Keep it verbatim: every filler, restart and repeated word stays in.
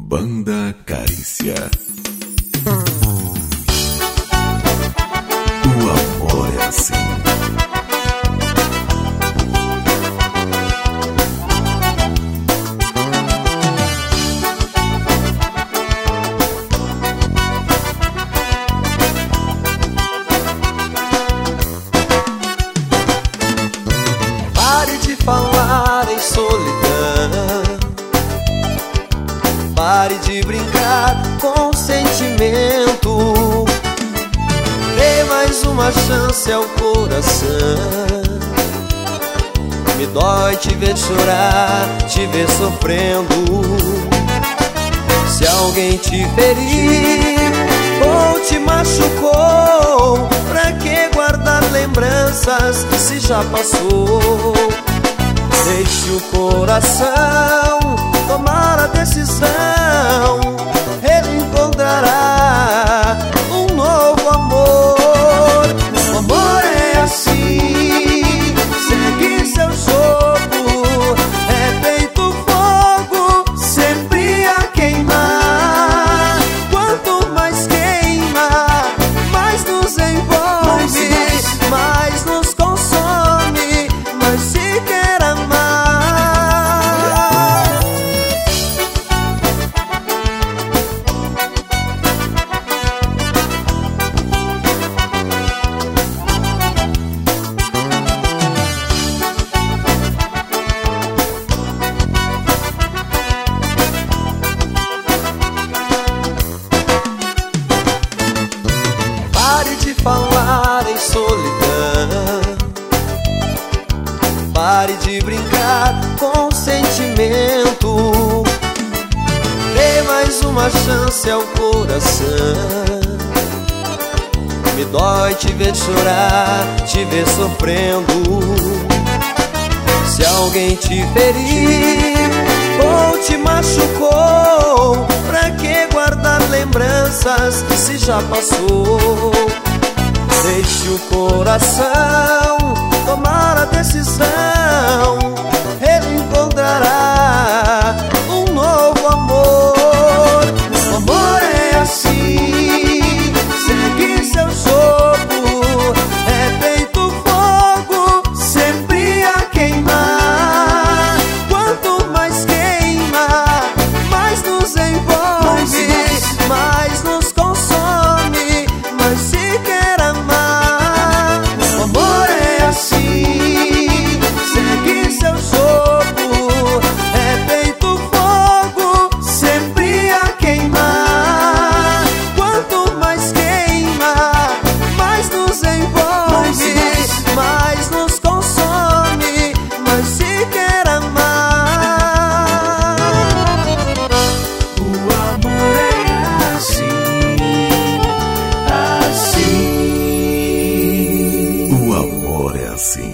Banda Carícia. O amor é assim. Pare de falar em solidão, pare de brincar com sentimento, dê mais uma chance ao coração. Me dói te ver chorar, te ver sofrendo. Se alguém te ferir ou te machucou, pra que guardar lembranças se já passou? Deixe o coração tomar a decisão, ele encontrará um novo amor. O amor é assim, segue seu jogo, é feito fogo, sempre a queimar. Quanto mais queima, mais nos envolve, mais nos consome, mais se quer amar. Pare de falar em solidão, pare de brincar com sentimento, dê mais uma chance ao coração. Me dói te ver chorar, te ver sofrendo. Se alguém te ferir ou te machucou, pra que guardar lembranças se já passou? Deixe o coração tomar a decisão, ele encontrará um novo amor. O amor é assim, segue seu jogo, é feito fogo, sempre a queimar. Quanto mais queima, mais nos envolve, mais nos consome, mais se quer amar. O amor é assim, segue seu jogo, é feito fogo, sempre a queimar. Quanto mais queima, mais nos envolve, mais nos consome, mais se quer amar. O amor é assim, assim. O amor é assim.